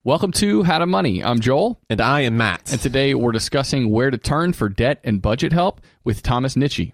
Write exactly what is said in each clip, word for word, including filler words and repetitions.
Welcome to How to Money. I'm Joel. And I am Matt. And I am Matt. And today we're discussing where to turn for debt and budget help with Thomas Nitschke.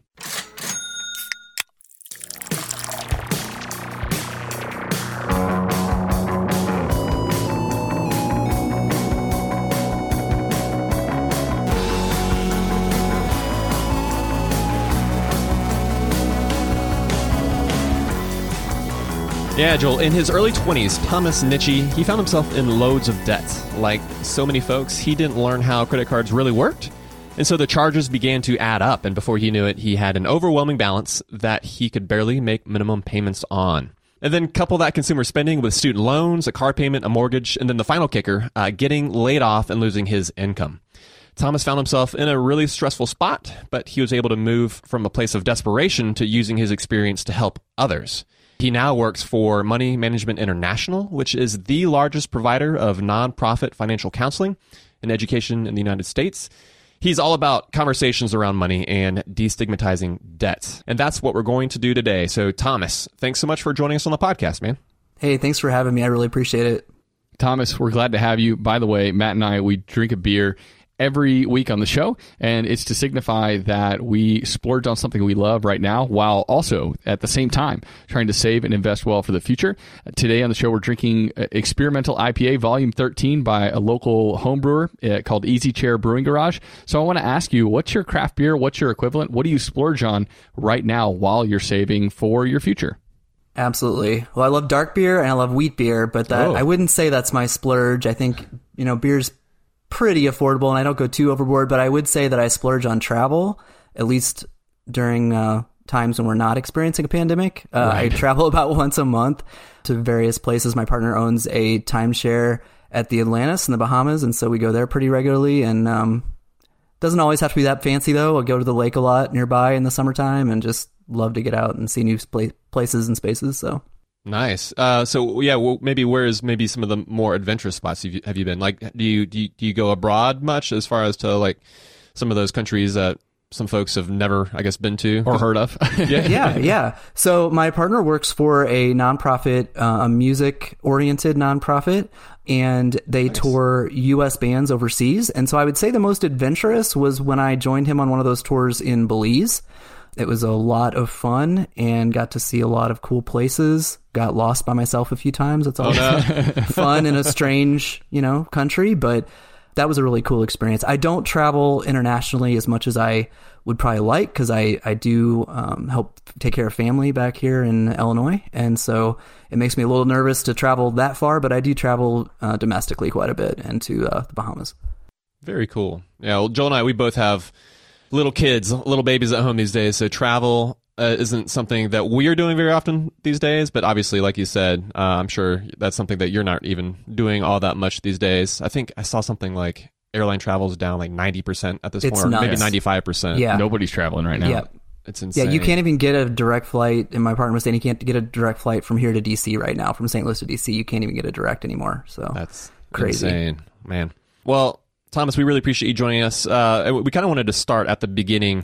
Yeah, Joel, in his early twenties, Thomas Nitschke, he found himself in loads of debt. Like so many folks, he didn't learn how credit cards really worked. And so the charges began to add up, and before he knew it, he had an overwhelming balance that he could barely make minimum payments on. And then couple that consumer spending with student loans, a car payment, a mortgage, and then the final kicker, uh, getting laid off and losing his income. Thomas found himself in a really stressful spot, but he was able to move from a place of desperation to using his experience to help others. He now works for Money Management International, which is the largest provider of nonprofit financial counseling and education in the United States. He's all about conversations around money and destigmatizing debt. And that's what we're going to do today. So, Thomas, thanks so much for joining us on the podcast, man. Hey, thanks for having me. I really appreciate it. Thomas, we're glad to have you. By the way, Matt and I, we drink a beer every week on the show, and it's to signify that we splurge on something we love right now while also at the same time trying to save and invest well for the future. Today on the show, we're drinking Experimental I P A Volume thirteen by a local home brewer uh, called Easy Chair Brewing Garage. So I want to ask you, what's your craft beer? What's your equivalent? What do you splurge on right now while you're saving for your future? Absolutely. Well, I love dark beer and I love wheat beer, but that oh. I wouldn't say that's my splurge. I think, you know, beer's pretty affordable, and I don't go too overboard, but I would say that I splurge on travel, at least during uh, times when we're not experiencing a pandemic. Uh, right. I travel about once a month to various places. My partner owns a timeshare at the Atlantis in the Bahamas, and so we go there pretty regularly, and um, doesn't always have to be that fancy, though. I'll go to the lake a lot nearby in the summertime and just love to get out and see new pla- places and spaces, so... Nice. Uh, so yeah, well, maybe where is maybe some of the more adventurous spots have you, have you been? Like, do you, do you do you go abroad much as far as to like some of those countries that some folks have never, I guess, been to or heard of? yeah, yeah, yeah. So my partner works for a nonprofit, uh, a music-oriented nonprofit, and they nice. tour U S bands overseas. And so I would say the most adventurous was when I joined him on one of those tours in Belize. It was a lot of fun and got to see a lot of cool places. Got lost by myself a few times. It's always oh, no. fun in a strange, you know, country, but that was a really cool experience. I don't travel internationally as much as I would probably like because I, I do um, help take care of family back here in Illinois. And so it makes me a little nervous to travel that far, but I do travel uh, domestically quite a bit and to uh, the Bahamas. Very cool. Yeah, well, Joel and I, we both have little kids, little babies at home these days, so travel uh, isn't something that we're doing very often these days, but obviously, like you said, uh, I'm sure that's something that you're not even doing all that much these days. I think I saw something like airline travel is down like ninety percent at this it's point, nuts. or maybe ninety-five percent. Yeah. Nobody's traveling right now. Yeah. It's insane. Yeah, you can't even get a direct flight. In my partner was saying you can't get a direct flight from here to D C right now, from Saint Louis to D C. You can't even get a direct anymore, so that's crazy. Insane, man. Well, Thomas, we really appreciate you joining us. Uh, we kind of wanted to start at the beginning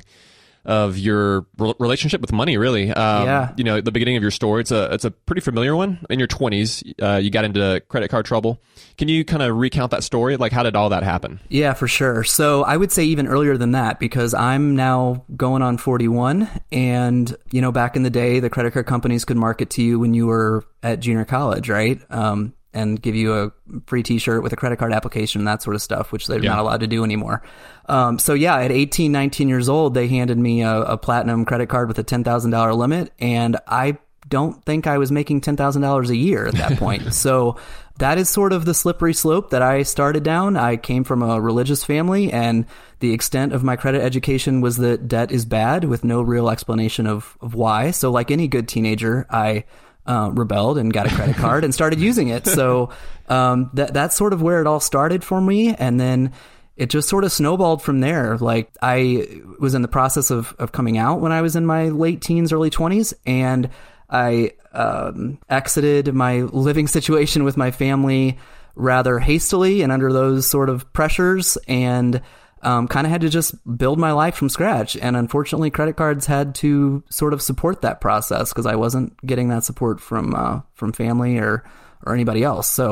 of your re- relationship with money, really. Um, yeah. You know, the beginning of your story, it's a it's a pretty familiar one. In your twenties, uh, you got into credit card trouble. Can you kind of recount that story? Like, how did all that happen? Yeah, for sure. So I would say even earlier than that, because I'm now going on forty-one. And, you know, back in the day, the credit card companies could market to you when you were at junior college, right? Um and give you a free t-shirt with a credit card application, that sort of stuff, which they're yeah. not allowed to do anymore. Um, so yeah, at eighteen, nineteen years old, they handed me a, a platinum credit card with a ten thousand dollars limit. And I don't think I was making ten thousand dollars a year at that point. So that is sort of the slippery slope that I started down. I came from a religious family, and the extent of my credit education was that debt is bad with no real explanation of, of why. So like any good teenager, I Uh, rebelled and got a credit card and started using it. So um, that that's sort of where it all started for me. And then it just sort of snowballed from there. Like I was in the process of, of coming out when I was in my late teens, early twenties. And I um, exited my living situation with my family rather hastily and under those sort of pressures, and Um, kind of had to just build my life from scratch. And unfortunately, credit cards had to sort of support that process because I wasn't getting that support from uh, from family or or anybody else. So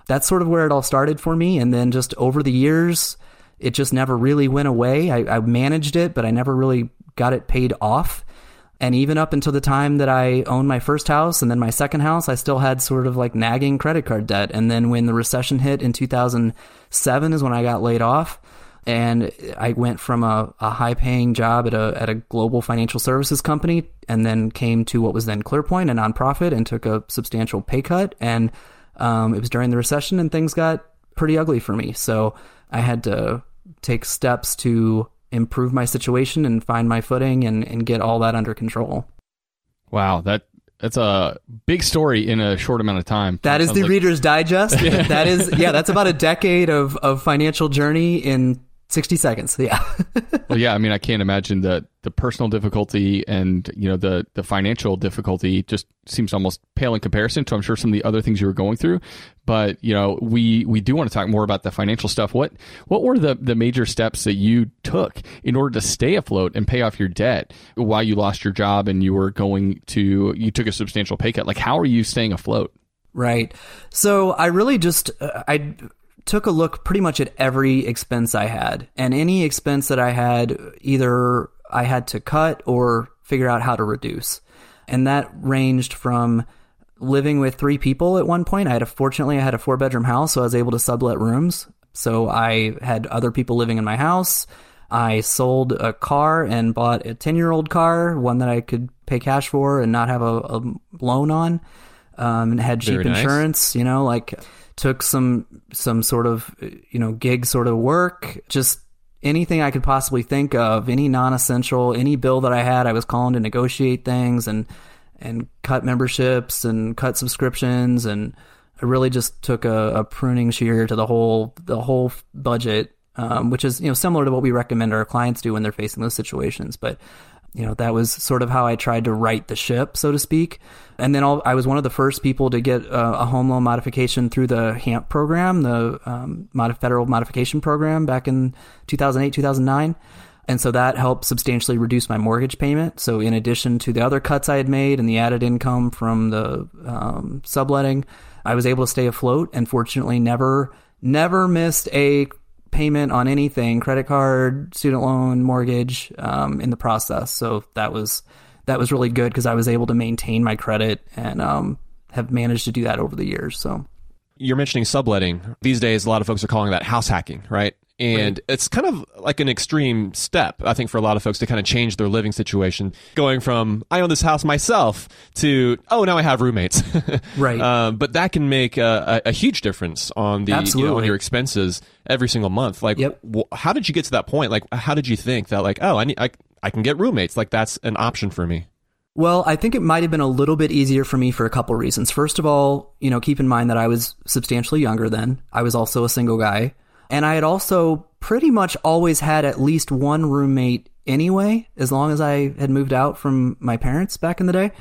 that's sort of where it all started for me. And then just over the years, it just never really went away. I, I managed it, but I never really got it paid off. And even up until the time that I owned my first house and then my second house, I still had sort of like nagging credit card debt. And then when the recession hit in two thousand seven is when I got laid off. And I went from a, a high-paying job at a at a global financial services company, and then came to what was then ClearPoint, a nonprofit, and took a substantial pay cut. And um, it was during the recession, and things got pretty ugly for me. So I had to take steps to improve my situation and find my footing and, and get all that under control. Wow, that that's a big story in a short amount of time. That is the like... Reader's Digest. That is, yeah, that's about a decade of, of financial journey in sixty seconds. Yeah. Well, yeah, I mean, I can't imagine the the personal difficulty and, you know, the the financial difficulty just seems almost pale in comparison to, I'm sure, some of the other things you were going through. But, you know, we we do want to talk more about the financial stuff. What what were the the major steps that you took in order to stay afloat and pay off your debt while you lost your job and you were going to, you took a substantial pay cut? Like, how are you staying afloat? Right. So I really just, uh, I took a look pretty much at every expense I had, and any expense that I had, either I had to cut or figure out how to reduce. And that ranged from living with three people at one point. I had a, fortunately, I had a four bedroom house, so I was able to sublet rooms. So I had other people living in my house. I sold a car and bought a ten year old car, one that I could pay cash for and not have a, a loan on, um, and had cheap Very nice. insurance, you know, like took some, some sort of, you know, gig sort of work, just anything I could possibly think of, any non-essential, any bill that I had, I was calling to negotiate things and, and cut memberships and cut subscriptions. And I really just took a, a pruning shear to the whole, the whole budget, um, which is, you know, similar to what we recommend our clients do when they're facing those situations. But, you know, that was sort of how I tried to right the ship, so to speak. And then I'll, I was one of the first people to get a, a home loan modification through the HAMP program, the um, mod- federal modification program back in two thousand eight, two thousand nine. And so that helped substantially reduce my mortgage payment. So in addition to the other cuts I had made and the added income from the um, subletting, I was able to stay afloat and fortunately never, never missed a payment on anything, credit card, student loan, mortgage, um, in the process. So that was, that was really good because I was able to maintain my credit and, um, have managed to do that over the years. So you're mentioning subletting. These days, a lot of folks are calling that house hacking, right? And right. It's kind of like an extreme step, I think, for a lot of folks to kind of change their living situation, going from, I own this house myself, to, oh, now I have roommates. Right. Uh, but that can make a, a, a huge difference on the you know, on your expenses every single month. Like, yep. wh- how did you get to that point? Like, how did you think that, like, oh, I need, I, I can get roommates? Like, that's an option for me. Well, I think it might have been a little bit easier for me for a couple reasons. First of all, you know, keep in mind that I was substantially younger then. I was also a single guy. And I had also pretty much always had at least one roommate anyway, as long as I had moved out from my parents back in the day.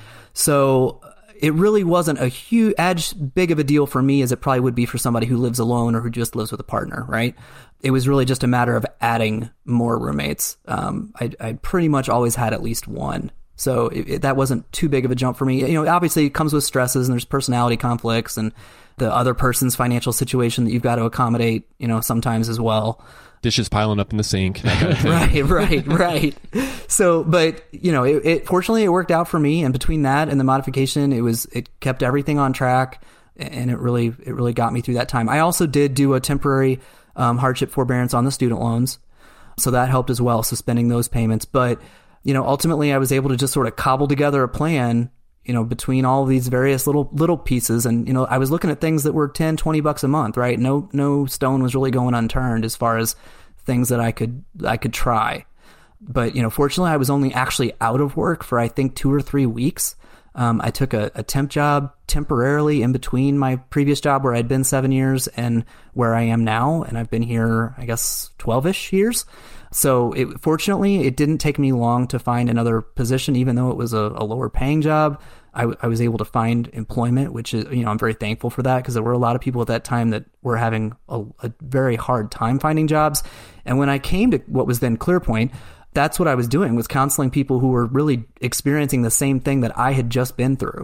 So it really wasn't a huge, as big of a deal for me as it probably would be for somebody who lives alone or who just lives with a partner, right? It was really just a matter of adding more roommates. Um, I, I pretty much always had at least one. So it, it, that wasn't too big of a jump for me. You know, obviously it comes with stresses and there's personality conflicts and the other person's financial situation that you've got to accommodate, you know, sometimes as well. Dishes piling up in the sink. That kind of thing. Right, right, right. So, but, you know, it, it fortunately it worked out for me. And between that and the modification, it was, it kept everything on track and it really, it really got me through that time. I also did do a temporary um, hardship forbearance on the student loans. So that helped as well, suspending those payments. But, you know, ultimately I was able to just sort of cobble together a plan, you know, between all these various little, little pieces. And, you know, I was looking at things that were ten, twenty bucks a month, right? No, no stone was really going unturned as far as things that I could, I could try. But, you know, fortunately I was only actually out of work for, I think, two or three weeks. Um, I took a, a temp job temporarily in between my previous job where I'd been seven years and where I am now. And I've been here, I guess, twelve-ish years. So it, fortunately, it didn't take me long to find another position, even though it was a, a lower paying job. I, I was able to find employment, which is, you know, I'm very thankful for that because there were a lot of people at that time that were having a, a very hard time finding jobs. And when I came to what was then ClearPoint, that's what I was doing, was counseling people who were really experiencing the same thing that I had just been through.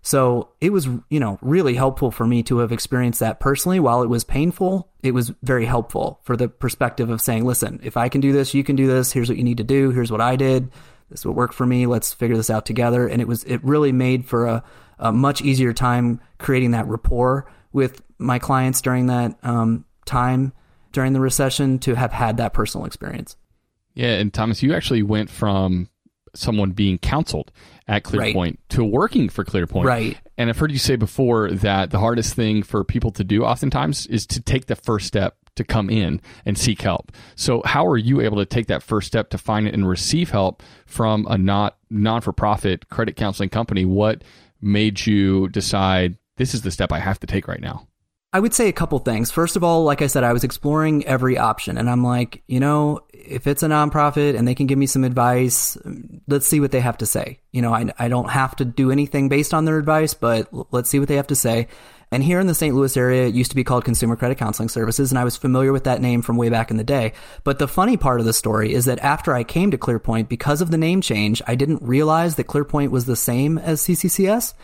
So it was, you know, really helpful for me to have experienced that personally. While it was painful, it was very helpful for the perspective of saying, listen, if I can do this, you can do this. Here's what you need to do. Here's what I did. This is what worked for me. Let's figure this out together. And it was, it really made for a, a much easier time creating that rapport with my clients during that um, time during the recession to have had that personal experience. Yeah. And Thomas, you actually went from someone being counseled at ClearPoint right. to working for ClearPoint. Right. And I've heard you say before that the hardest thing for people to do oftentimes is to take the first step to come in and seek help. So how are you able to take that first step to find it and receive help from a not non-for-profit credit counseling company? What made you decide this is the step I have to take right now? I would say a couple things. First of all, like I said, I was exploring every option, and I'm like, you know, if it's a nonprofit and they can give me some advice, let's see what they have to say. You know, I, I don't have to do anything based on their advice, but let's see what they have to say. And here in the Saint Louis area, it used to be called Consumer Credit Counseling Services, and I was familiar with that name from way back in the day. But the funny part of the story is that after I came to ClearPoint, because of the name change, I didn't realize that ClearPoint was the same as C C C S.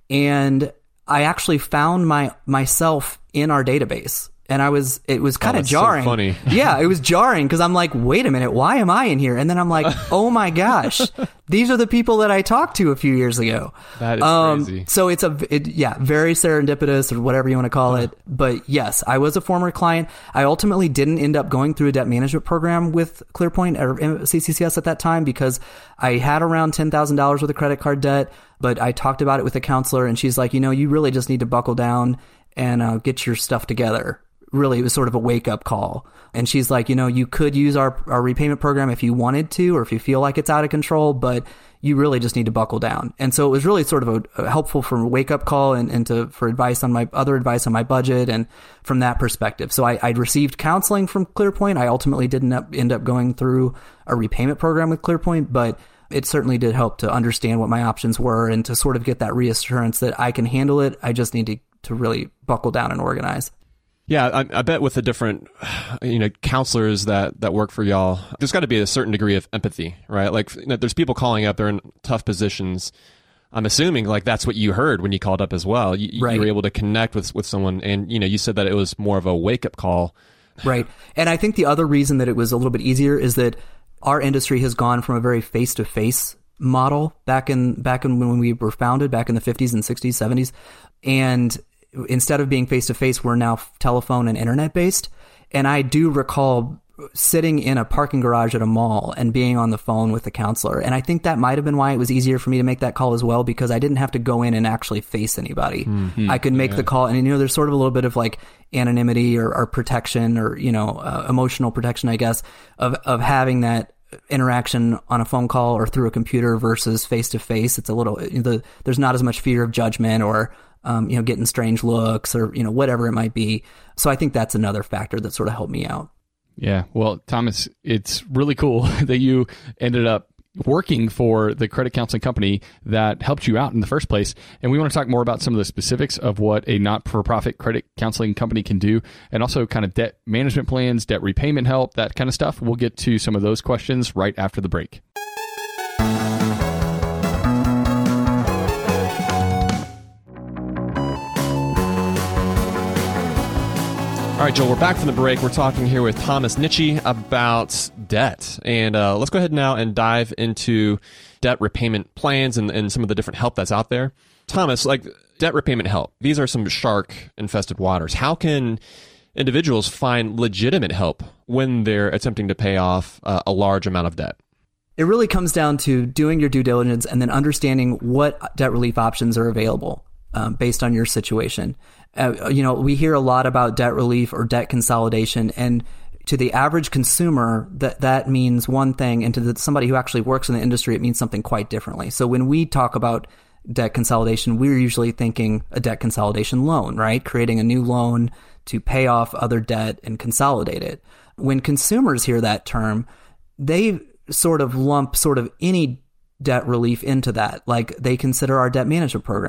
And I actually found my myself in our database, and I was it was kind of oh, jarring. So funny. Yeah, it was jarring because I'm like, wait a minute, why am I in here? And then I'm like, oh my gosh, these are the people that I talked to a few years ago. That is um, crazy. So it's a it, yeah, very serendipitous or whatever you want to call it. But yes, I was a former client. I ultimately didn't end up going through a debt management program with ClearPoint or C C C S at that time because I had around ten thousand dollars worth of credit card debt. But I talked about it with a counselor, and she's like, you know, you really just need to buckle down and uh, get your stuff together. Really, it was sort of a wake-up call. And she's like, you know, you could use our, our repayment program if you wanted to, or if you feel like it's out of control, but you really just need to buckle down. And so it was really sort of a, a helpful for a wake-up call and, and to for advice on my other advice on my budget and from that perspective. So I, I received counseling from ClearPoint. I ultimately didn't up, end up going through a repayment program with ClearPoint, but it certainly did help to understand what my options were and to sort of get that reassurance that I can handle it. I just need to, to really buckle down and organize. Yeah, I, I bet with the different, you know, counselors that, that work for y'all, there's got to be a certain degree of empathy, right? Like, you know, there's people calling up, they're in tough positions. I'm assuming like that's what you heard when you called up as well. You, right. you were able to connect with, with someone, and, you know, you said that it was more of a wake-up call. Right. And I think the other reason that it was a little bit easier is that our industry has gone from a very face-to-face model back in back in when we were founded, back in the fifties and sixties, seventies. And instead of being face-to-face, we're now telephone and internet-based. And I do recall sitting in a parking garage at a mall and being on the phone with the counselor. And I think that might have been why it was easier for me to make that call as well, because I didn't have to go in and actually face anybody. Mm-hmm. I could make yeah. the call. And, you know, there's sort of a little bit of like anonymity or, or protection or, you know, uh, emotional protection, I guess, of, of having that interaction on a phone call or through a computer versus face to face. It's a little, the, there's not as much fear of judgment or, um, you know, getting strange looks or, you know, whatever it might be. So I think that's another factor that sort of helped me out. Yeah. Well, Thomas, it's really cool that you ended up working for the credit counseling company that helped you out in the first place. And we want to talk more about some of the specifics of what a not-for-profit credit counseling company can do, and also kind of debt management plans, debt repayment help, that kind of stuff. We'll get to some of those questions right after the break. All right, Joel, we're back from the break. We're talking here with Thomas Nitschke about debt. And uh, let's go ahead now and dive into debt repayment plans and, and some of the different help that's out there. Thomas, like debt repayment help, these are some shark-infested waters. How can individuals find legitimate help when they're attempting to pay off uh, a large amount of debt? It really comes down to doing your due diligence and then understanding what debt relief options are available um, based on your situation. Uh, you know, we hear a lot about debt relief or debt consolidation, and to the average consumer, that that means one thing, and to the, somebody who actually works in the industry, it means something quite differently. So when we talk about debt consolidation, we're usually thinking a debt consolidation loan, right? Creating a new loan to pay off other debt and consolidate it. When consumers hear that term, they sort of lump sort of any debt relief into that. Like they consider our debt management program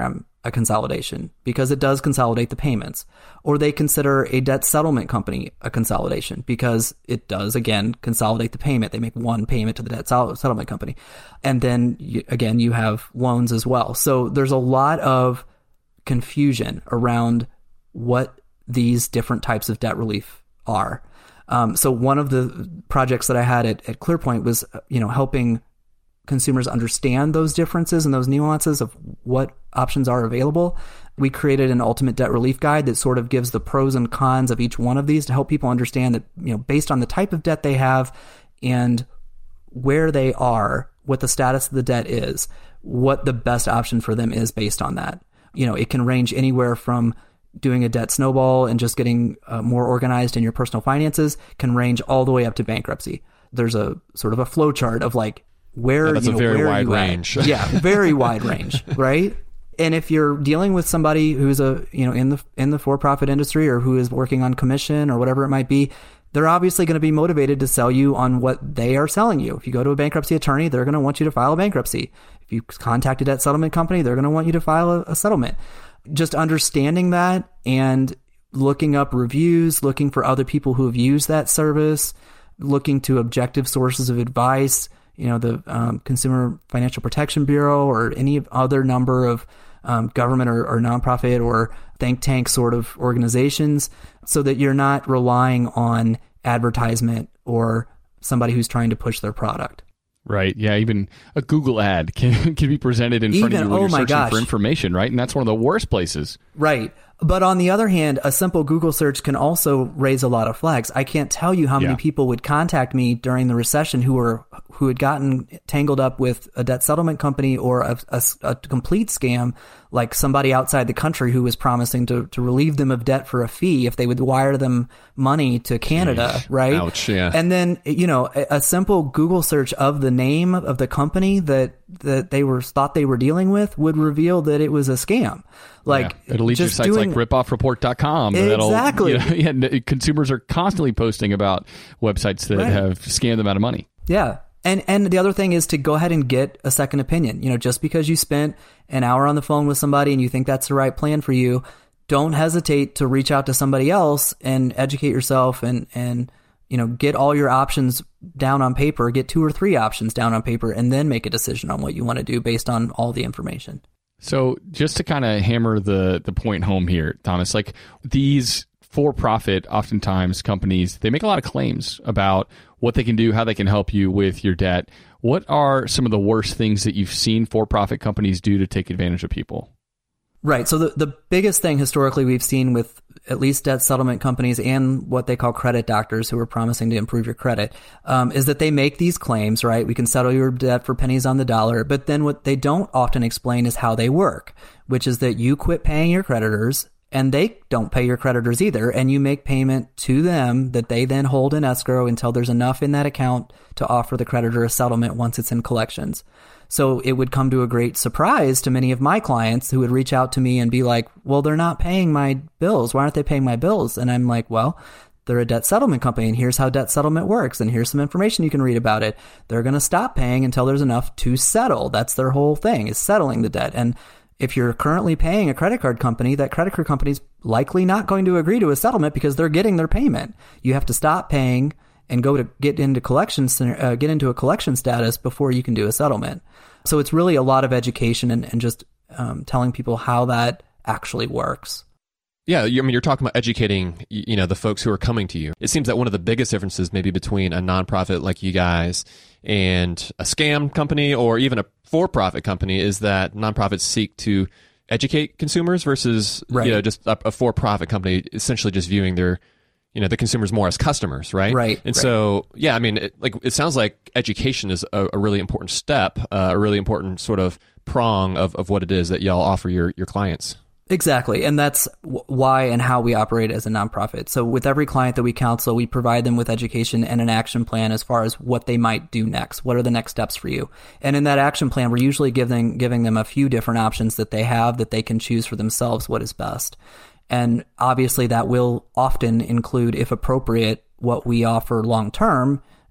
a consolidation because it does consolidate the payments. Or they consider a debt settlement company a consolidation because it does, again, consolidate the payment. They make one payment to the debt settlement company. And then, you, again, you have loans as well. So there's a lot of confusion around what these different types of debt relief are. Um, so one of the projects that I had at, at ClearPoint was, you know, helping consumers understand those differences and those nuances of what options are available. We created an ultimate debt relief guide that sort of gives the pros and cons of each one of these to help people understand that, you know, based on the type of debt they have and where they are, what the status of the debt is, what the best option for them is based on that. You know, it can range anywhere from doing a debt snowball and just getting uh, more organized in your personal finances, can range all the way up to bankruptcy. There's a sort of a flow chart of like, where yeah, that's you know, a very where wide you range. yeah, very wide range, right? And if you're dealing with somebody who's a you know in the in the for-profit industry or who is working on commission or whatever it might be, they're obviously going to be motivated to sell you on what they are selling you. If you go to a bankruptcy attorney, they're going to want you to file a bankruptcy. If you contact a debt settlement company, they're going to want you to file a, a settlement. Just understanding that and looking up reviews, looking for other people who have used that service, looking to objective sources of advice, you know, the um, Consumer Financial Protection Bureau or any other number of um, government or, or nonprofit or think tank sort of organizations, so that you're not relying on advertisement or somebody who's trying to push their product. Right. Yeah. Even a Google ad can can be presented in front Even, of you when oh you're my searching gosh. for information, right? And that's one of the worst places. Right. But on the other hand, a simple Google search can also raise a lot of flags. I can't tell you how many Yeah. people would contact me during the recession who were who had gotten tangled up with a debt settlement company or a, a, a complete scam, like somebody outside the country who was promising to, to relieve them of debt for a fee if they would wire them money to Canada, Jeez. right? Ouch, yeah. And then, you know, a, a simple Google search of the name of the company that, that they were thought they were dealing with would reveal that it was a scam. Like, yeah. It'll lead you to just sites doing, like rip off report dot com. Exactly. That'll, you know, yeah, consumers are constantly posting about websites that Right. have scammed them out of money. Yeah. And and the other thing is to go ahead and get a second opinion. You know, just because you spent an hour on the phone with somebody and you think that's the right plan for you, don't hesitate to reach out to somebody else and educate yourself and, and you know, get all your options down on paper, get two or three options down on paper, and then make a decision on what you want to do based on all the information. So just to kind of hammer the the point home here, Thomas, like these for-profit, oftentimes companies, they make a lot of claims about what they can do, how they can help you with your debt. What are some of the worst things that you've seen for-profit companies do to take advantage of people? Right. So the, the biggest thing historically we've seen with at least debt settlement companies and what they call credit doctors who are promising to improve your credit um, is that they make these claims, right? We can settle your debt for pennies on the dollar. But then what they don't often explain is how they work, which is that you quit paying your creditors and they don't pay your creditors either. And you make payment to them that they then hold in escrow until there's enough in that account to offer the creditor a settlement once it's in collections. So it would come to a great surprise to many of my clients who would reach out to me and be like, well, they're not paying my bills. Why aren't they paying my bills? And I'm like, well, they're a debt settlement company and here's how debt settlement works. And here's some information you can read about it. They're going to stop paying until there's enough to settle. That's their whole thing, is settling the debt. And if you're currently paying a credit card company, that credit card company is likely not going to agree to a settlement because they're getting their payment. You have to stop paying and go to get into collections, uh, get into a collection status before you can do a settlement. So it's really a lot of education and, and just um, telling people how that actually works. Yeah, you, I mean, you're talking about educating, you know, the folks who are coming to you. It seems that one of the biggest differences maybe between a nonprofit like you guys and a scam company or even a for-profit company is that nonprofits seek to educate consumers versus, Right. you know, just a, a for-profit company essentially just viewing their, you know, the consumers more as customers, right? Right, And right. so, yeah, I mean, it, like it sounds like education is a, a really important step, uh, a really important sort of prong of, of what it is that y'all offer your, your clients. Exactly. And that's w- why and how we operate as a nonprofit. So with every client that we counsel, we provide them with education and an action plan as far as what they might do next. What are the next steps for you? And in that action plan, we're usually giving, giving them a few different options that they have that they can choose for themselves what is best. And obviously that will often include, if appropriate, what we offer long-term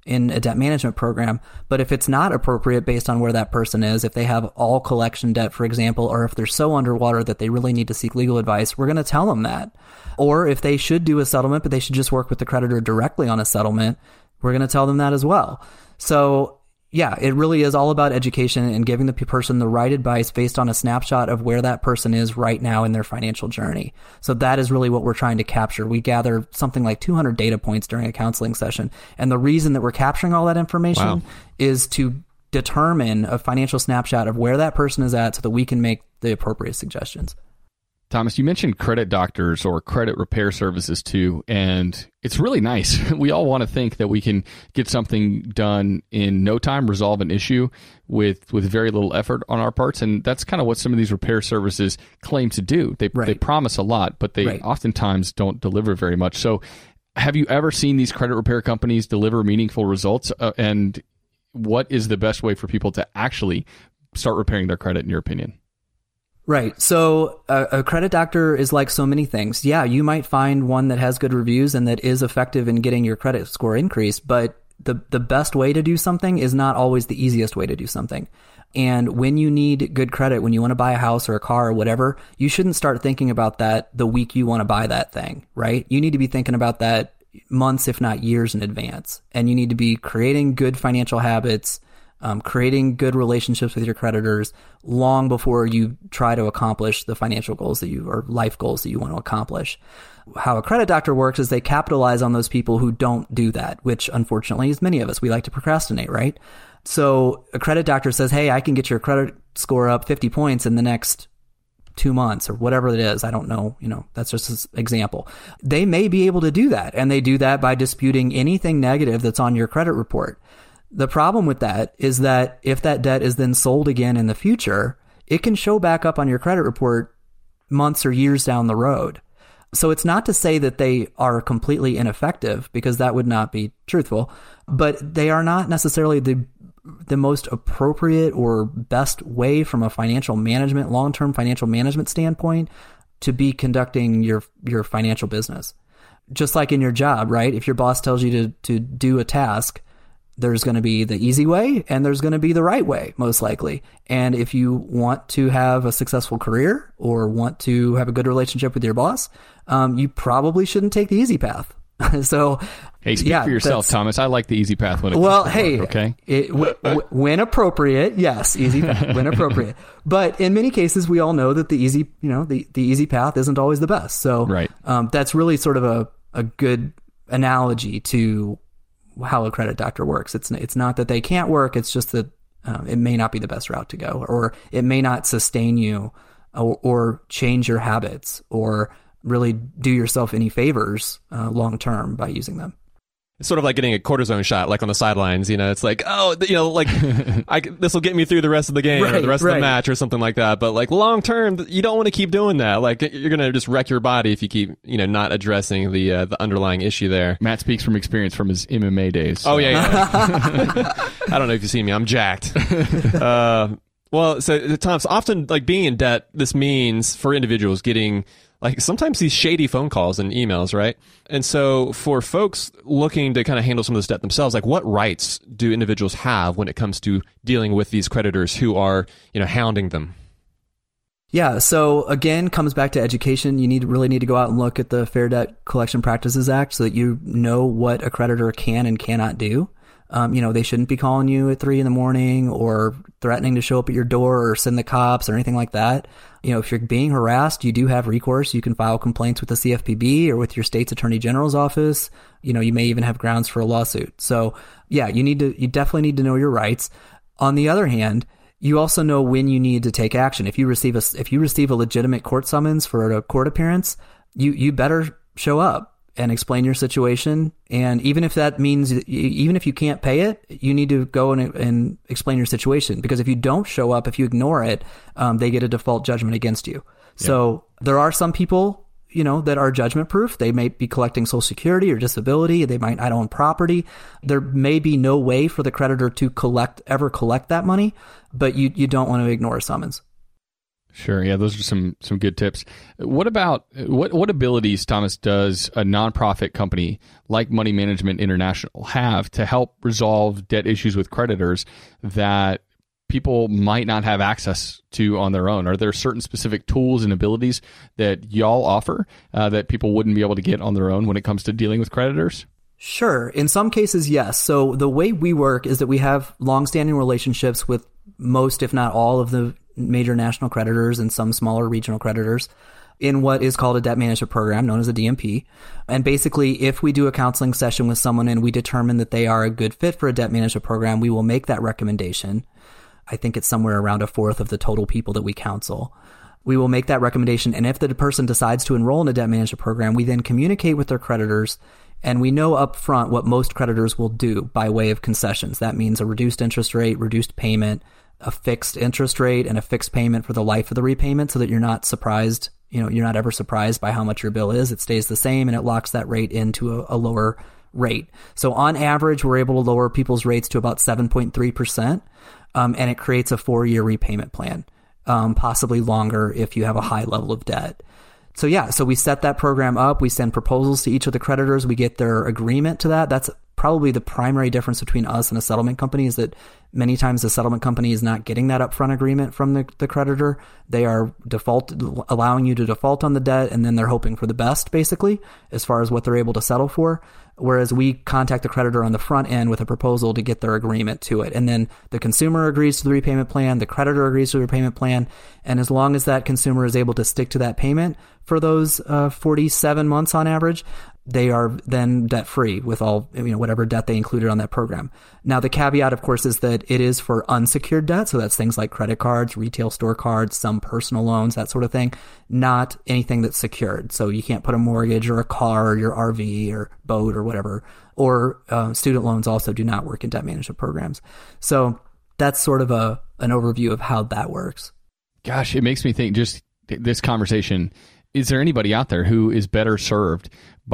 in a debt management program. But if it's not appropriate based on where that person is, if they have all collection debt, for example, or if they're so underwater that they really need to seek legal advice, we're going to tell them that. Or if they should do a settlement, but they should just work with the creditor directly on a settlement, we're going to tell them that as well. So yeah, it really is all about education and giving the person the right advice based on a snapshot of where that person is right now in their financial journey. So that is really what we're trying to capture. We gather something like two hundred data points during a counseling session. And the reason that we're capturing all that information Wow. is to determine a financial snapshot of where that person is at so that we can make the appropriate suggestions. Thomas, you mentioned credit doctors or credit repair services too, and it's really nice. We all want to think that we can get something done in no time, resolve an issue with with very little effort on our parts, and that's kind of what some of these repair services claim to do. They Right. they promise a lot, but they Right. oftentimes don't deliver very much. So have you ever seen these credit repair companies deliver meaningful results? Uh, and what is the best way for people to actually start repairing their credit, in your opinion? Right. So a, a credit doctor is like so many things. Yeah, you might find one that has good reviews and that is effective in getting your credit score increased, but the, the best way to do something is not always the easiest way to do something. And when you need good credit, when you want to buy a house or a car or whatever, you shouldn't start thinking about that the week you want to buy that thing, right? You need to be thinking about that months, if not years in advance. And you need to be creating good financial habits, Um, creating good relationships with your creditors long before you try to accomplish the financial goals that you, or life goals that you want to accomplish. How a credit doctor works is they capitalize on those people who don't do that, which unfortunately is many of us. We like to procrastinate, right? So a credit doctor says, hey, I can get your credit score up fifty points in the next two months or whatever it is. I don't know. You know, that's just an example. They may be able to do that. And they do that by disputing anything negative that's on your credit report. The problem with that is that if that debt is then sold again in the future, it can show back up on your credit report months or years down the road. So it's not to say that they are completely ineffective, because that would not be truthful, but they are not necessarily the the most appropriate or best way from a financial management, long-term financial management standpoint to be conducting your your financial business. Just like in your job, right? If your boss tells you to to do a task, there's going to be the easy way and there's going to be the right way, most likely. And if you want to have a successful career or want to have a good relationship with your boss, um, you probably shouldn't take the easy path. So, Hey, speak yeah, for yourself, that's- Thomas. I like the easy path when it well, comes to hey, work, okay? it, w- w- when appropriate, yes, easy path, when appropriate. But in many cases, we all know that the easy, you know, the, the easy path isn't always the best. So, Right. um, that's really sort of a, a good analogy to how a credit doctor works. It's it's not that they can't work. It's just that um, it may not be the best route to go, or it may not sustain you, or, or change your habits, or really do yourself any favors uh, long term by using them. It's sort of like getting a cortisone shot, like on the sidelines. You know, it's like, oh, you know, like I, this will get me through the rest of the game or Right, the rest of right. the match or something like that. But like long term, you don't want to keep doing that. Like you're gonna just wreck your body if you keep, you know, not addressing the uh, the underlying issue there. Matt speaks from experience from his M M A days. so- Oh yeah, yeah. I don't know if you see me. I'm jacked. uh, well, so Thomas, often like being in debt, this means for individuals getting like sometimes these shady phone calls and emails, right? And so for folks looking to kind of handle some of this debt themselves, like what rights do individuals have when it comes to dealing with these creditors who are, you know, hounding them? Yeah. So again, comes back to education. You need really need to go out and look at the Fair Debt Collection Practices Act so that you know what a creditor can and cannot do. Um, you know, they shouldn't be calling you at three in the morning or threatening to show up at your door or send the cops or anything like that. You know, if you're being harassed, you do have recourse. You can file complaints with the C F P B or with your state's attorney general's office. You know, you may even have grounds for a lawsuit. So yeah, you need to, you definitely need to know your rights. On the other hand, you also know when you need to take action. If you receive a, if you receive a legitimate court summons for a court appearance, you, you better show up and explain your situation. And even if that means, even if you can't pay it, you need to go and, and explain your situation. Because if you don't show up, if you ignore it, um, they get a default judgment against you. Yeah. So there are some people, you know, that are judgment proof. They may be collecting Social Security or disability. They might not own property. There may be no way for the creditor to collect, ever collect that money, but you, you don't want to ignore a summons. Sure. Yeah, those are some some good tips. What about what what abilities, Thomas, does a nonprofit company like Money Management International have to help resolve debt issues with creditors that people might not have access to on their own? Are there certain specific tools and abilities that y'all offer uh, that people wouldn't be able to get on their own when it comes to dealing with creditors? Sure. In some cases, yes. So the way we work is that we have longstanding relationships with most, if not all, of the major national creditors and some smaller regional creditors in what is called a debt management program known as a D M P. And basically, if we do a counseling session with someone and we determine that they are a good fit for a debt management program, we will make that recommendation. I think it's somewhere around a fourth of the total people that we counsel. We will make that recommendation. And if the person decides to enroll in a debt management program, we then communicate with their creditors. And we know up front what most creditors will do by way of concessions. That means a reduced interest rate, reduced payment, a fixed interest rate, and a fixed payment for the life of the repayment so that you're not surprised, you know, you're not ever surprised by how much your bill is. It stays the same and it locks that rate into a, a lower rate. So on average, we're able to lower people's rates to about seven point three percent, um, and it creates a four-year repayment plan, um, possibly longer if you have a high level of debt. So yeah, so we set that program up. We send proposals to each of the creditors. We get their agreement to that. That's probably the primary difference between us and a settlement company is that many times the settlement company is not getting that upfront agreement from the, the creditor. They are default allowing you to default on the debt, and then they're hoping for the best, basically, as far as what they're able to settle for. Whereas we contact the creditor on the front end with a proposal to get their agreement to it. And then the consumer agrees to the repayment plan, the creditor agrees to the repayment plan. And as long as that consumer is able to stick to that payment for those uh, forty-seven months on average, they are then debt free with all, you know, whatever debt they included on that program. Now, the caveat, of course, is that it is for unsecured debt. So that's things like credit cards, retail store cards, some personal loans, that sort of thing, not anything that's secured. So you can't put a mortgage or a car or your R V or boat or whatever, or uh, student loans also do not work in debt management programs. So that's sort of a an overview of how that works. Gosh, it makes me think just this conversation. Is there anybody out there who is better served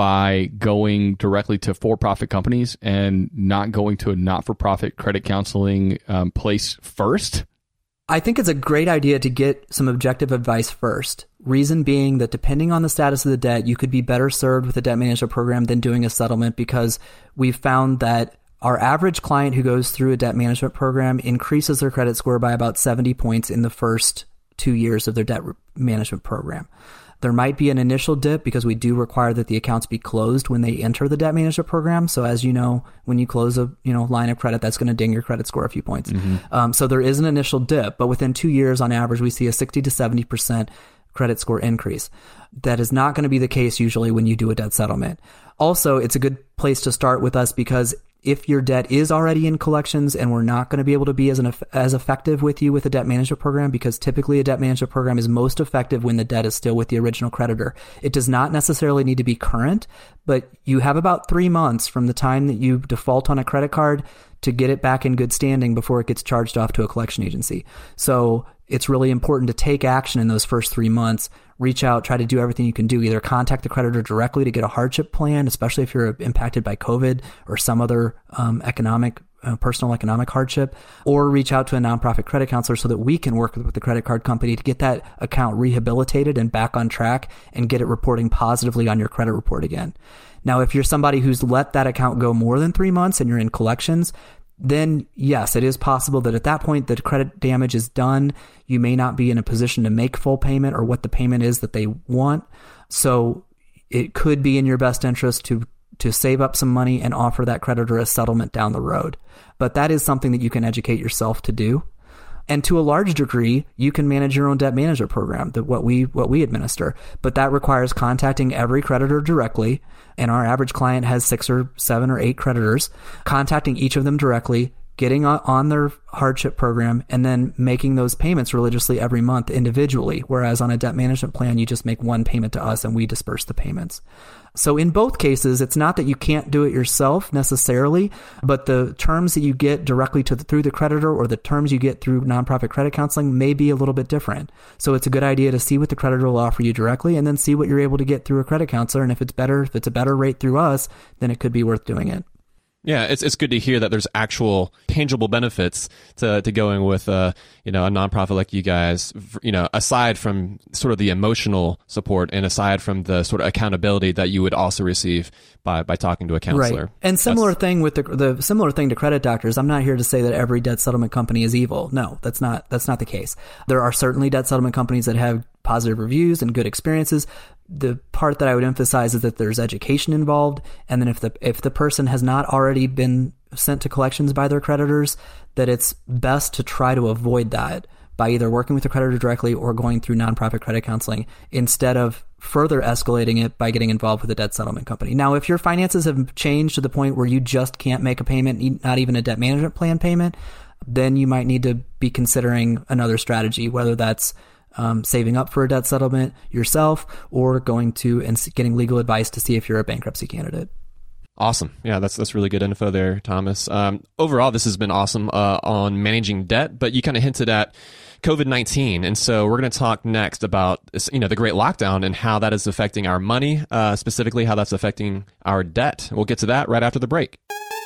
by going directly to for-profit companies and not going to a not-for-profit credit counseling um, place first? I think it's a great idea to get some objective advice first. Reason being that depending on the status of the debt, you could be better served with a debt management program than doing a settlement, because we've found that our average client who goes through a debt management program increases their credit score by about seventy points in the first two years of their debt management program. There might be an initial dip because we do require that the accounts be closed when they enter the debt management program. So as you know, when you close a you know line of credit, that's going to ding your credit score a few points. Mm-hmm. Um, so there is an initial dip, but within two years on average, we see a sixty to seventy percent credit score increase. That is not going to be the case usually when you do a debt settlement. Also, it's a good place to start with us because if your debt is already in collections and we're not going to be able to be as an, as effective with you with a debt management program, because typically a debt management program is most effective when the debt is still with the original creditor. It does not necessarily need to be current, but you have about three months from the time that you default on a credit card to get it back in good standing before it gets charged off to a collection agency. So it's really important to take action in those first three months. Reach out, try to do everything you can do. Either contact the creditor directly to get a hardship plan, especially if you're impacted by COVID or some other um, economic, uh, personal economic hardship, or reach out to a nonprofit credit counselor so that we can work with the credit card company to get that account rehabilitated and back on track and get it reporting positively on your credit report again. Now, if you're somebody who's let that account go more than three months and you're in collections, then yes, it is possible that at that point the credit damage is done. You may not be in a position to make full payment or what the payment is that they want. So it could be in your best interest to to save up some money and offer that creditor a settlement down the road. But that is something that you can educate yourself to do. And to a large degree, you can manage your own debt management program, that what we what we administer. But that requires contacting every creditor directly. And our average client has six or seven or eight creditors, contacting each of them directly, getting on their hardship program, and then making those payments religiously every month individually. Whereas on a debt management plan, you just make one payment to us and we disperse the payments. So in both cases, it's not that you can't do it yourself necessarily, but the terms that you get directly to the, through the creditor or the terms you get through nonprofit credit counseling may be a little bit different. So it's a good idea to see what the creditor will offer you directly and then see what you're able to get through a credit counselor. And if it's better, if it's a better rate through us, then it could be worth doing it. Yeah, it's it's good to hear that there's actual tangible benefits to to going with uh you know a nonprofit like you guys. You know, aside from sort of the emotional support and aside from the sort of accountability that you would also receive by by talking to a counselor. Right. And similar That's, thing with the the similar thing to credit doctors. I'm not here to say that every debt settlement company is evil. No, that's not that's not the case. There are certainly debt settlement companies that have positive reviews and good experiences. The part that I would emphasize is that there's education involved, and then if the if the person has not already been sent to collections by their creditors, that it's best to try to avoid that by either working with the creditor directly or going through nonprofit credit counseling instead of further escalating it by getting involved with a debt settlement company. Now, if your finances have changed to the point where you just can't make a payment, not even a debt management plan payment, then you might need to be considering another strategy, whether that's Um, saving up for a debt settlement yourself or going to and getting legal advice to see if you're a bankruptcy candidate. Awesome. Yeah, that's that's really good info there, Thomas. Um, overall, this has been awesome uh, on managing debt, but you kind of hinted at COVID nineteen. And so we're going to talk next about you know the Great Lockdown and how that is affecting our money, uh, specifically how that's affecting our debt. We'll get to that right after the break.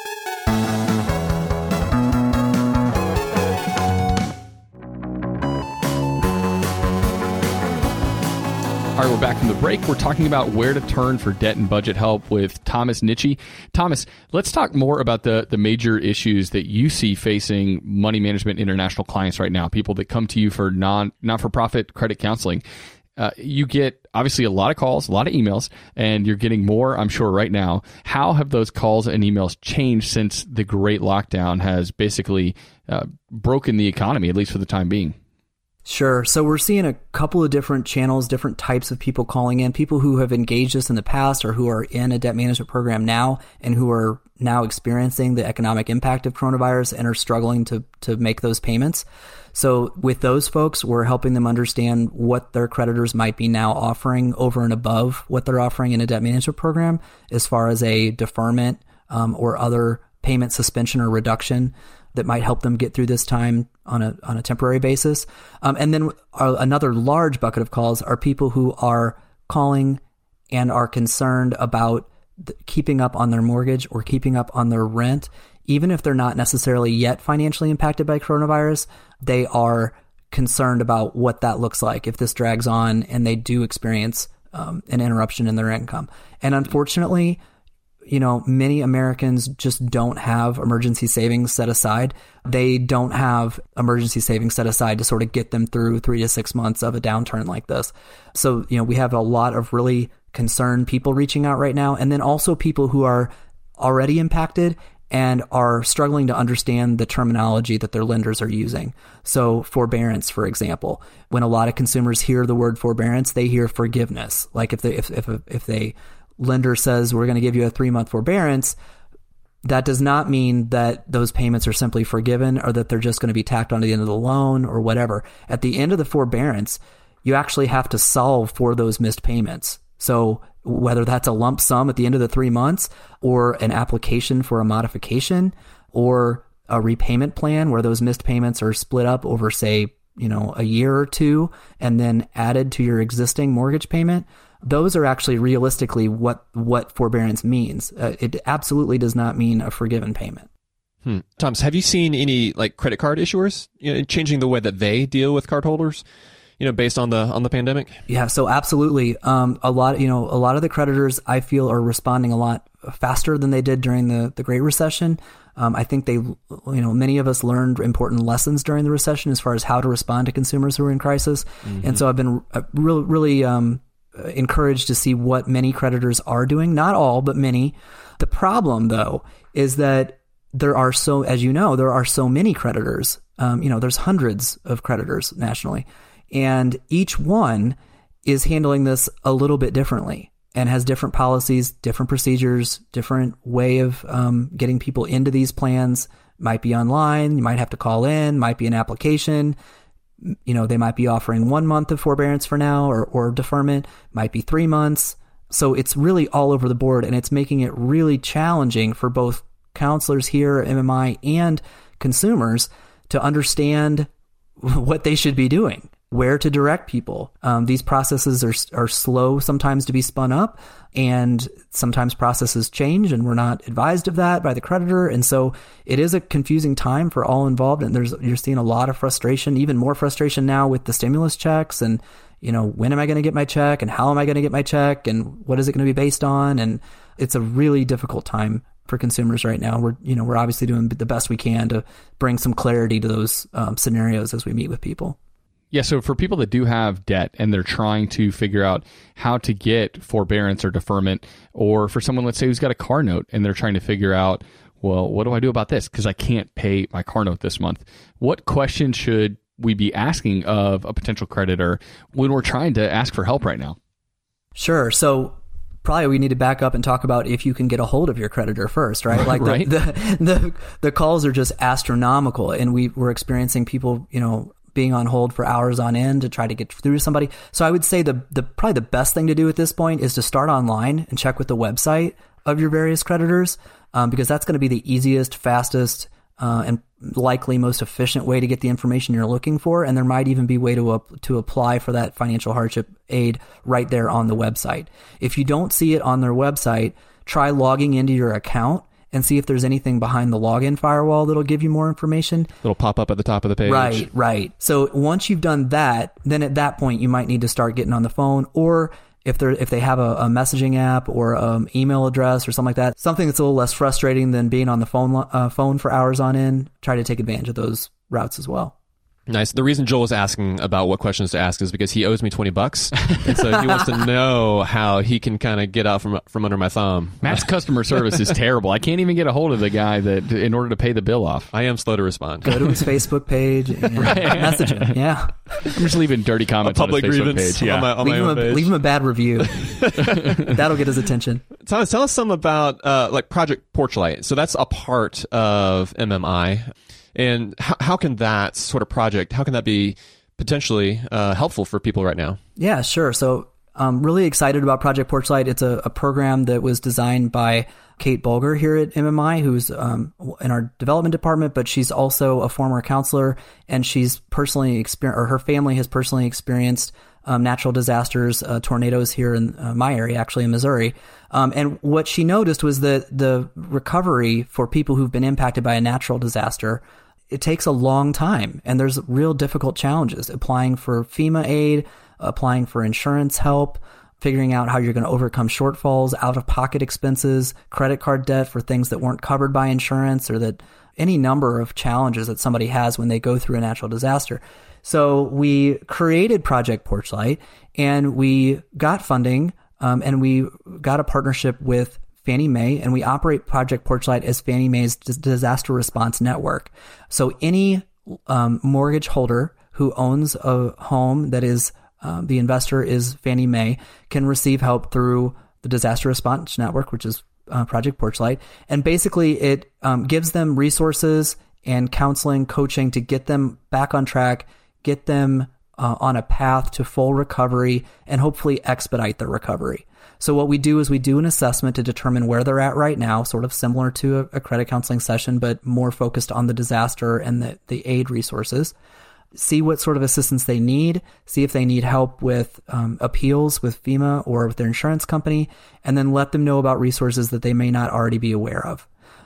All right, we're back from the break. We're talking about where to turn for debt and budget help with Thomas Nitschke. Thomas, let's talk more about the, the major issues that you see facing Money Management International clients right now, people that come to you for non, not-for-profit credit counseling. Uh, you get, obviously, a lot of calls, a lot of emails, and you're getting more, I'm sure, right now. How have those calls and emails changed since the Great Lockdown has basically uh, broken the economy, at least for the time being? Sure. So we're seeing a couple of different channels, different types of people calling in, people who have engaged us in the past or who are in a debt management program now and who are now experiencing the economic impact of coronavirus and are struggling to, to make those payments. So with those folks, we're helping them understand what their creditors might be now offering over and above what they're offering in a debt management program as far as a deferment um, or other payment suspension or reduction that might help them get through this time on a on a temporary basis. Um, and then our, another large bucket of calls are people who are calling and are concerned about th- keeping up on their mortgage or keeping up on their rent. Even if they're not necessarily yet financially impacted by coronavirus, they are concerned about what that looks like if this drags on and they do experience um, an interruption in their income. And unfortunately, you know, many Americans just don't have emergency savings set aside. They don't have emergency savings set aside to sort of get them through three to six months of a downturn like this. So, you know, we have a lot of really concerned people reaching out right now. And then also people who are already impacted and are struggling to understand the terminology that their lenders are using. So forbearance, for example, when a lot of consumers hear the word forbearance, they hear forgiveness. Like if they, if, if, if they, lender says we're going to give you a three-month forbearance, that does not mean that those payments are simply forgiven or that they're just going to be tacked on to the end of the loan or whatever. At the end of the forbearance, you actually have to solve for those missed payments. So whether that's a lump sum at the end of the three months or an application for a modification or a repayment plan where those missed payments are split up over, say, you know, a year or two and then added to your existing mortgage payment, those are actually realistically what, what forbearance means. Uh, it absolutely does not mean a forgiven payment. Hmm. Thomas, have you seen any like credit card issuers you know, changing the way that they deal with cardholders, you know, based on the on the pandemic? Yeah, so absolutely. Um, a lot, you know, a lot of the creditors I feel are responding a lot faster than they did during the, the Great Recession. Um, I think they, you know, many of us learned important lessons during the recession as far as how to respond to consumers who are in crisis. Mm-hmm. And so I've been uh, really, really um, encouraged to see what many creditors are doing. Not all, but many. The problem, though, is that there are so, as you know, there are so many creditors. Um, you know, there's hundreds of creditors nationally, and each one is handling this a little bit differently and has different policies, different procedures, different way of um, getting people into these plans. Might be online, you might have to call in, might be an application. You know, they might be offering one month of forbearance for now or, or deferment, might be three months. So it's really all over the board, and it's making it really challenging for both counselors here at M M I and consumers to understand what they should be doing. where to direct people. Um, these processes are are slow sometimes to be spun up, and sometimes processes change, and we're not advised of that by the creditor. And so it is a confusing time for all involved. And there's you're seeing a lot of frustration, even more frustration now with the stimulus checks. And, you know, when am I going to get my check, and how am I going to get my check, and what is it going to be based on? And it's a really difficult time for consumers right now. We're, you know, we're obviously doing the best we can to bring some clarity to those um, scenarios as we meet with people. Yeah, so for people that do have debt and they're trying to figure out how to get forbearance or deferment, or for someone, let's say, who's got a car note and they're trying to figure out, well, what do I do about this? Because I can't pay my car note this month. What question should we be asking of a potential creditor when we're trying to ask for help right now? Sure. So probably we need to back up and talk about if you can get a hold of your creditor first, right? Like right. The, the, the, the calls are just astronomical, and we, we're experiencing people, you know, being on hold for hours on end to try to get through to somebody. So I would say the the probably the best thing to do at this point is to start online and check with the website of your various creditors, um, because that's going to be the easiest, fastest, uh, and likely most efficient way to get the information you're looking for. And there might even be a way to, uh, to apply for that financial hardship aid right there on the website. If you don't see it on their website, try logging into your account and see if there's anything behind the login firewall that'll give you more information. It'll pop up at the top of the page. Right, right. So once you've done that, then at that point you might need to start getting on the phone, or if they're if they have a, a messaging app or an email address or something like that, something that's a little less frustrating than being on the phone uh, phone for hours on end, try to take advantage of those routes as well. Nice. The reason Joel was asking about what questions to ask is because he owes me twenty bucks. And so he wants to know how he can kind of get out from from under my thumb. Matt's customer service is terrible. I can't even get a hold of the guy that in order to pay the bill off. I am slow to respond. Go to his Facebook page and message him. Yeah. I'm just leaving dirty comments a public on his Facebook grievance page. Yeah. on my, on leave, my him own a, page. leave him a bad review. That'll get his attention. Thomas, tell us some about uh, like Project Porchlight. So that's a part of M M I. And how, how can that sort of project, how can that be potentially uh, helpful for people right now? Yeah, sure. So I'm really excited about Project Porchlight. It's a, a program that was designed by Kate Bulger here at M M I, who's um, in our development department, but she's also a former counselor, and she's personally experienced, or her family has personally experienced um, natural disasters, uh, tornadoes here in uh, my area, actually in Missouri. Um, and what she noticed was that the recovery for people who've been impacted by a natural disaster, it takes a long time, and there's real difficult challenges applying for FEMA aid, applying for insurance help, figuring out how you're going to overcome shortfalls, out-of-pocket expenses, credit card debt for things that weren't covered by insurance, or that any number of challenges that somebody has when they go through a natural disaster. So we created Project Porchlight, and we got funding, um, and we got a partnership with Fannie Mae, and we operate Project Porchlight as Fannie Mae's disaster response network. So any um, mortgage holder who owns a home that is um, the investor is Fannie Mae can receive help through the disaster response network, which is uh, Project Porchlight. And basically it um, gives them resources and counseling, coaching to get them back on track, get them uh, on a path to full recovery, and hopefully expedite their recovery. So what we do is we do an assessment to determine where they're at right now, sort of similar to a, a credit counseling session, but more focused on the disaster and the, the aid resources. See what sort of assistance they need, see if they need help with um, appeals with FEMA or with their insurance company, and then let them know about resources that they may not already be aware of.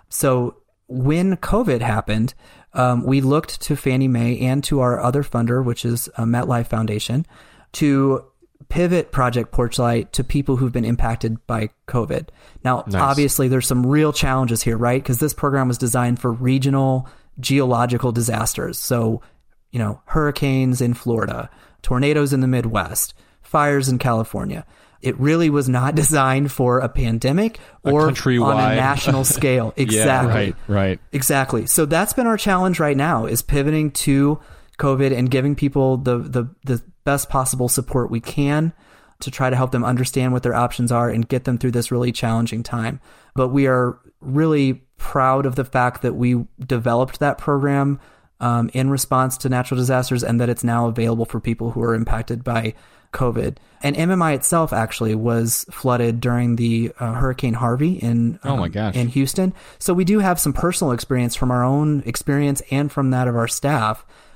So when COVID happened, um, we looked to Fannie Mae and to our other funder, which is uh, MetLife Foundation, to pivot Project Porchlight to people who've been impacted by COVID. Now, nice. Obviously, there's some real challenges here, right? Because this program was designed for regional geological disasters. So, you know, hurricanes in Florida, tornadoes in the Midwest, fires in California. It really was not designed for a pandemic or a countrywide. On a national scale. Exactly. Yeah, right, right. Exactly. So that's been our challenge right now, is pivoting to COVID and giving people the the the best possible support we can to try to help them understand what their options are and get them through this really challenging time. But we are really proud of the fact that we developed that program um, in response to natural disasters, and that it's now available for people who are impacted by COVID. And M M I itself actually was flooded during the uh, Hurricane Harvey in um, oh my gosh. in Houston. So we do have some personal experience from our own experience and from that of our staff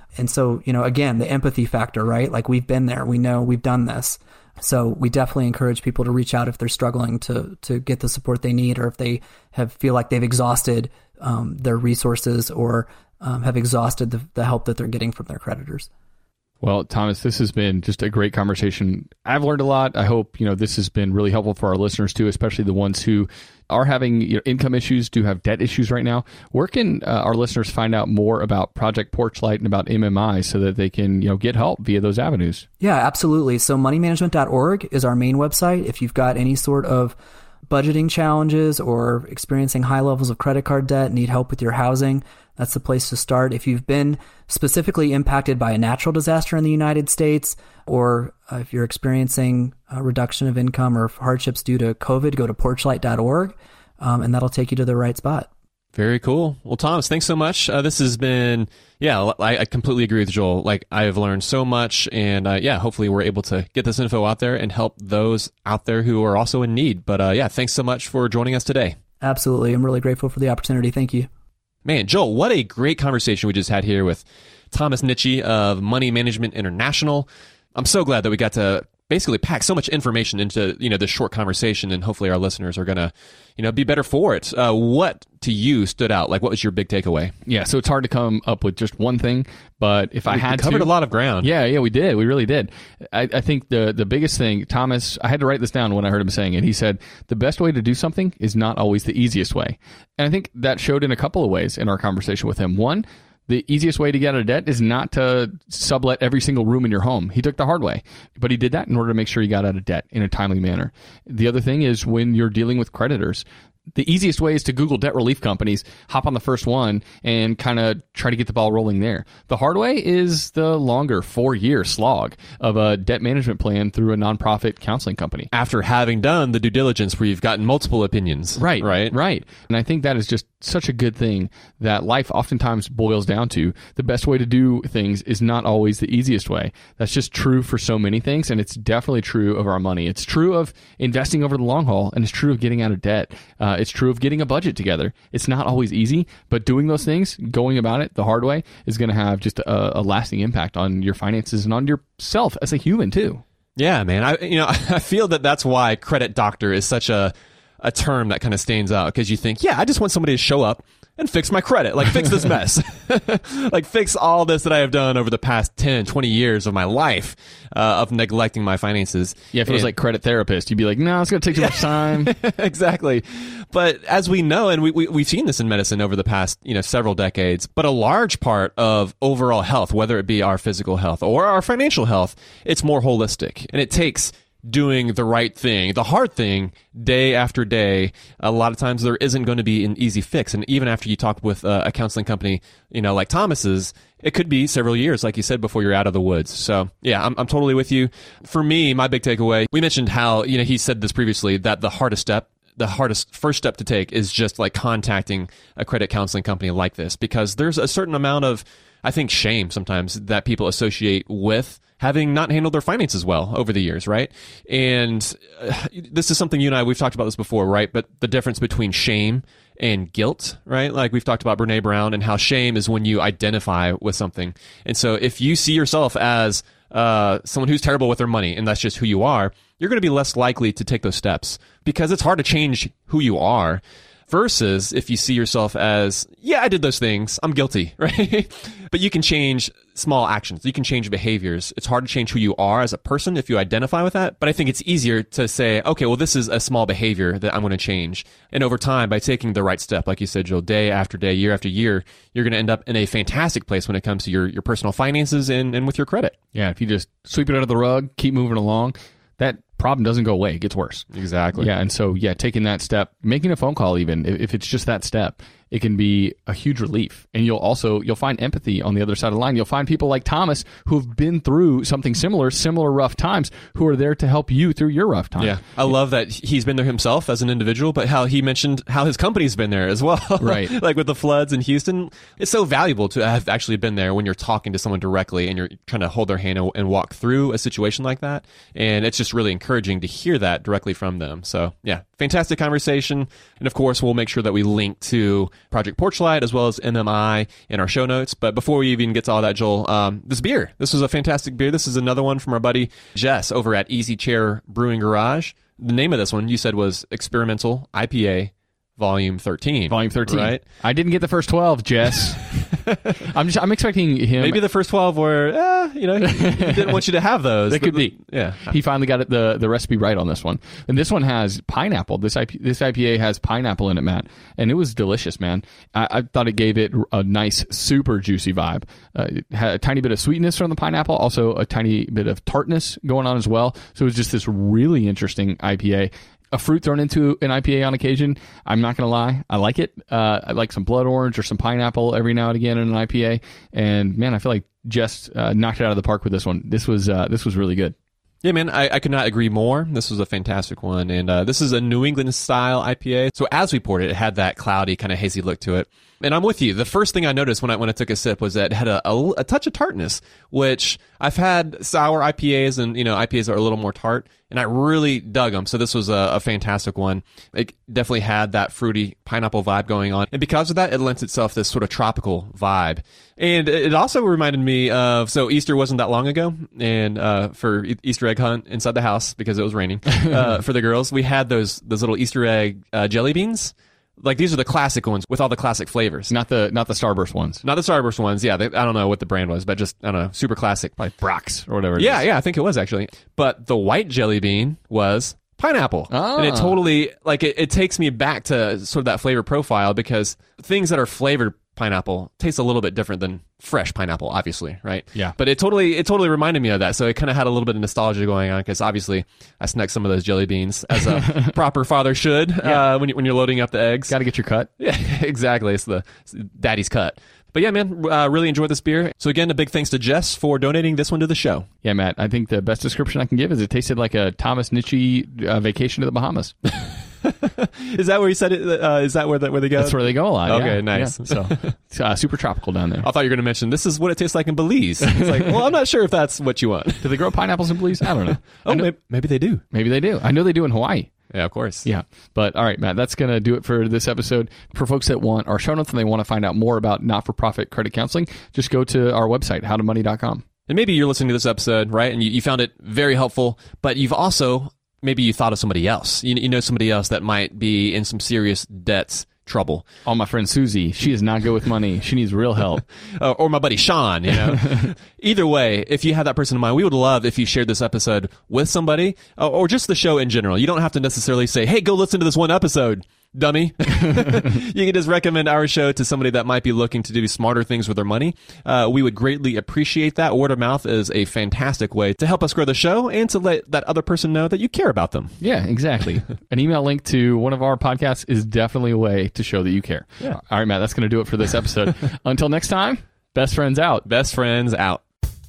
And so, you know, again, the empathy factor, right? Like we've been there, we know we've done this. So we definitely encourage people to reach out if they're struggling to to get the support they need, or if they have feel like they've exhausted um, their resources, or um, have exhausted the, the help that they're getting from their creditors. Well, Thomas, this has been just a great conversation. I've learned a lot. I hope, you know, this has been really helpful for our listeners too, especially the ones who are having, you know, income issues, do have debt issues right now. Where can uh, our listeners find out more about Project Porchlight and about M M I so that they can, you know, get help via those avenues? Yeah, absolutely. So money management dot org is our main website. If you've got any sort of budgeting challenges or experiencing high levels of credit card debt, need help with your housing, that's the place to start. If you've been specifically impacted by a natural disaster in the United States, or uh, if you're experiencing a reduction of income or hardships due to COVID, go to porchlight dot org, um, and that'll take you to the right spot. Very cool. Well, Thomas, thanks so much. Uh, this has been, yeah, I, I completely agree with Joel. Like, I've learned so much, and uh, yeah, hopefully we're able to get this info out there and help those out there who are also in need. But uh, yeah, thanks so much for joining us today. Absolutely. I'm really grateful for the opportunity. Thank you. Man, Joel, what a great conversation we just had here with Thomas Nitschke of Money Management International. I'm so glad that we got to basically pack so much information into, you know, this short conversation, and hopefully our listeners are going to, you know, be better for it. Uh, what to you stood out? Like, what was your big takeaway? Yeah, so it's hard to come up with just one thing, but if I we had covered to, a lot of ground. Yeah, yeah, we did. We really did. I, I think the the biggest thing, Thomas, I had to write this down when I heard him saying it. He said, the best way to do something is not always the easiest way. And I think that showed in a couple of ways in our conversation with him. One, the easiest way to get out of debt is not to sublet every single room in your home. He took the hard way, but he did that in order to make sure he got out of debt in a timely manner. The other thing is when you're dealing with creditors, the easiest way is to Google debt relief companies, hop on the first one, and kind of try to get the ball rolling there. The hard way is the longer four-year slog of a debt management plan through a nonprofit counseling company. After having done the due diligence where you've gotten multiple opinions. Right, right, right. And I think that is just such a good thing that life oftentimes boils down to. The best way to do things is not always the easiest way. That's just true for so many things, and it's definitely true of our money. It's true of investing over the long haul, and it's true of getting out of debt. Uh, it's true of getting a budget together. It's not always easy, but doing those things, going about it the hard way, is going to have just a, a lasting impact on your finances and on yourself as a human too. Yeah, man. I you know I feel that that's why credit doctor is such a a term that kind of stands out, because you think, yeah, I just want somebody to show up and fix my credit, like fix this mess, like fix all this that I have done over the past ten, twenty years of my life uh, of neglecting my finances. Yeah, if it and, was like credit therapist, you'd be like, no, it's going to take too much time. Exactly. But as we know, and we, we, we've seen this in medicine over the past, you know, several decades, but a large part of overall health, whether it be our physical health or our financial health, it's more holistic, and it takes doing the right thing, the hard thing, day after day. A lot of times there isn't going to be an easy fix. And even after you talk with uh, a counseling company, you know, like Thomas's, it could be several years, like you said, before you're out of the woods. So yeah, I'm, I'm totally with you. For me, my big takeaway, we mentioned how, you know, he said this previously, that the hardest step, the hardest first step to take is just like contacting a credit counseling company like this, because there's a certain amount of, I think, shame sometimes that people associate with having not handled their finances well over the years, right? And uh, this is something you and I, we've talked about this before, right? But the difference between shame and guilt, right? Like we've talked about Brene Brown, and how shame is when you identify with something. And so if you see yourself as uh, someone who's terrible with their money, and that's just who you are, you're going to be less likely to take those steps, because it's hard to change who you are. Versus if you see yourself as, yeah, I did those things, I'm guilty, right? But you can change small actions. You can change behaviors. It's hard to change who you are as a person if you identify with that. But I think it's easier to say, okay, well, this is a small behavior that I'm going to change. And over time, by taking the right step, like you said, Joel, day after day, year after year, you're going to end up in a fantastic place when it comes to your, your personal finances and, and with your credit. Yeah, if you just sweep it under the rug, keep moving along, that problem doesn't go away. It gets worse. Exactly. Yeah. And so, yeah, taking that step, making a phone call, even if, if it's just that step, it can be a huge relief. And you'll also, you'll find empathy on the other side of the line. You'll find people like Thomas who've been through something similar, similar rough times, who are there to help you through your rough time. Yeah. I love that he's been there himself as an individual, but how he mentioned how his company's been there as well. Right. Like with the floods in Houston. It's so valuable to have actually been there when you're talking to someone directly and you're trying to hold their hand and walk through a situation like that. And it's just really encouraging encouraging to hear that directly from them. So yeah, fantastic conversation. And of course, we'll make sure that we link to Project Porchlight as well as M M I in our show notes. But before we even get to all that, Joel, um, this beer, this was a fantastic beer. This is another one from our buddy Jess over at Easy Chair Brewing Garage. The name of this one, you said, was Experimental I P A Volume thirteen. Volume thirteen. Right? I didn't get the first twelve, Jess. I'm just I'm expecting him. Maybe the first twelve were, eh, you know, he didn't want you to have those. That could the, be. Yeah. He finally got it, the the recipe right on this one. And this one has pineapple. This I P, this I P A has pineapple in it, Matt. And it was delicious, man. I, I thought it gave it a nice, super juicy vibe. Uh, it had a tiny bit of sweetness from the pineapple, also a tiny bit of tartness going on as well. So it was just this really interesting I P A. A fruit thrown into an I P A on occasion, I'm not going to lie, I like it. Uh, I like some blood orange or some pineapple every now and again in an I P A. And man, I feel like Jess uh, knocked it out of the park with this one. This was uh, this was really good. Yeah, man, I, I could not agree more. This was a fantastic one. And uh, this is a New England style I P A. So as we poured it, it had that cloudy, kind of hazy look to it. And I'm with you. The first thing I noticed when I when I took a sip was that it had a, a, a touch of tartness, which I've had sour I P As and, you know, I P As that are a little more tart, and I really dug them. So this was a, a fantastic one. It definitely had that fruity pineapple vibe going on. And because of that, it lends itself this sort of tropical vibe. And it also reminded me of, so Easter wasn't that long ago, and uh, for Easter egg hunt inside the house because it was raining, uh, for the girls, we had those those little Easter egg uh, jelly beans. Like, these are the classic ones with all the classic flavors. Not the not the Starburst ones. Not the Starburst ones, yeah. They, I don't know what the brand was, but just, I don't know, super classic. Like Brock's or whatever it yeah, is. yeah, I think it was actually. But the white jelly bean was pineapple. Ah. And it totally, like, it, it takes me back to sort of that flavor profile, because things that are flavored pineapple taste a little bit different than fresh pineapple, obviously, right? Yeah. But it totally it totally reminded me of that. So it kind of had a little bit of nostalgia going on, because obviously I snuck some of those jelly beans, as a proper father should, Yeah. uh, when, you, when you're loading up the eggs. Got to get your cut. Yeah, exactly. It's the it's daddy's cut. But yeah, man, uh, really enjoyed this beer. So again, a big thanks to Jess for donating this one to the show. Yeah, Matt, I think the best description I can give is it tasted like a Thomas Nietzsche uh, vacation to the Bahamas. Is that where you said it? Uh, is that where, the, where they go? That's where they go a lot. Okay, yeah. nice. Yeah. So it's uh, super tropical down there. I thought you were going to mention, this is what it tastes like in Belize. It's like, well, I'm not sure if that's what you want. Do they grow pineapples in Belize? I don't know. Oh, I know, maybe, maybe they do. maybe they do. I know they do in Hawaii. Yeah, of course. Yeah. But all right, Matt, that's going to do it for this episode. For folks that want our show notes and they want to find out more about not-for-profit credit counseling, just go to our website, how to money dot com. And maybe you're listening to this episode, right? And you, you found it very helpful, but you've also, maybe you thought of somebody else. You, you know somebody else that might be in some serious debts, trouble. Oh, my friend Susie, she is not good with money. She needs real help. uh, or my buddy Sean, you know. Either way, if you have that person in mind, we would love if you shared this episode with somebody, uh, or just the show in general. You don't have to necessarily say, hey, go listen to this one episode, dummy. You can just recommend our show to somebody that might be looking to do smarter things with their money. Uh, we would greatly appreciate that. Word of mouth is a fantastic way to help us grow the show and to let that other person know that you care about them. Yeah, exactly. An email link to one of our podcasts is definitely a way to show that you care. Yeah. All right, Matt, that's going to do it for this episode. Until next time, best friends out. Best friends out.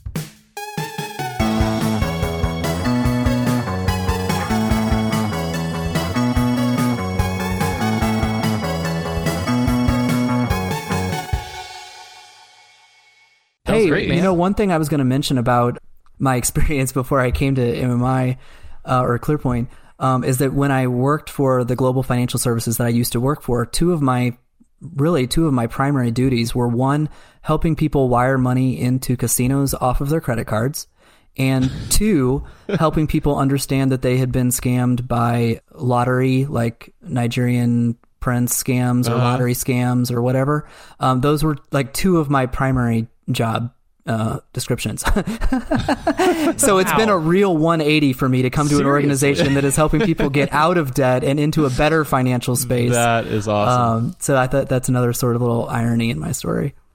Hey, great, man. you know, one thing I was going to mention about my experience before I came to M M I uh, or ClearPoint um, is that when I worked for the global financial services that I used to work for, two of my really two of my primary duties were, one, helping people wire money into casinos off of their credit cards, and two, helping people understand that they had been scammed by lottery, like Nigerian prince scams or uh-huh. lottery scams or whatever. Um, those were like two of my primary job uh, descriptions. So it's Wow. been a real one eighty for me to come to Seriously? an organization that is helping people get out of debt and into a better financial space. That is awesome. Um, so I thought that's another sort of little irony in my story.